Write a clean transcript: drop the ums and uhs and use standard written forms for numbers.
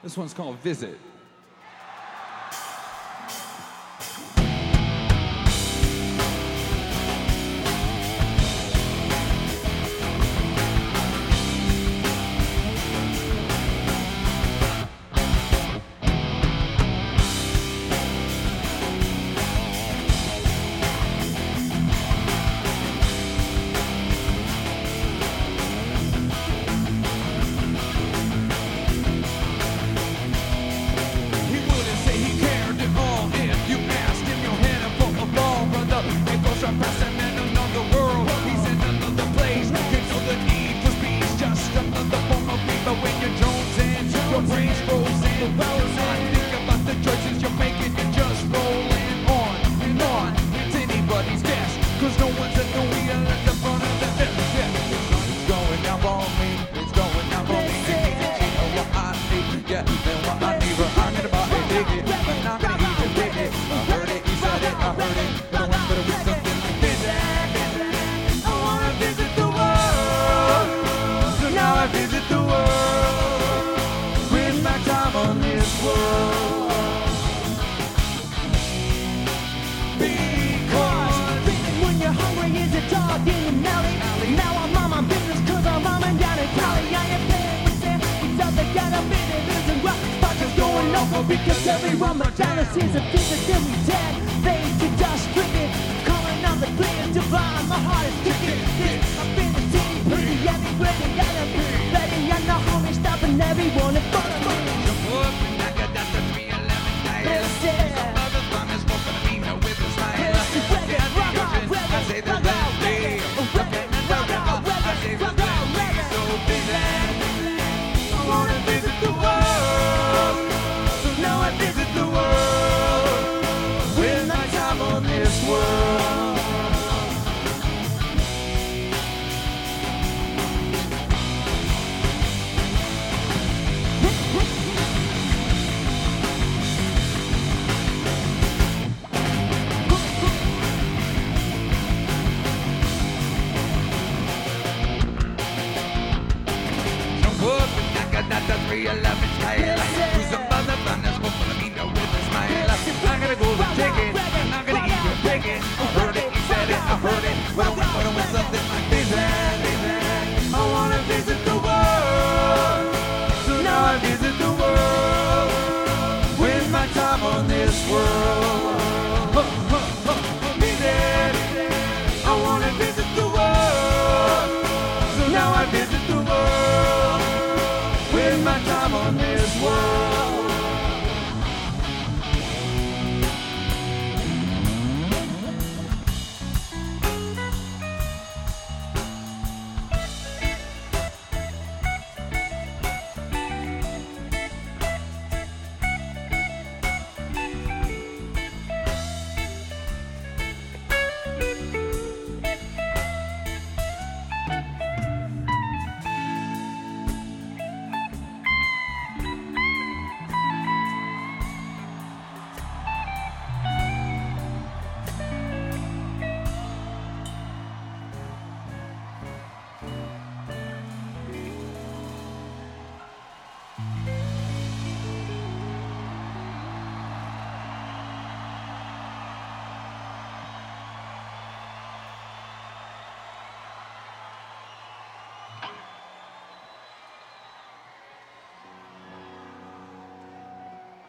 This one's called Visit. Because everyone McDonald's is a visit, then we dead. Fade to dust, stricken. Calling on the cleanest divine. My heart is kicking. I've been the city, pretty everywhere they gotta be. Ready, I'm not homie, stopping everyone.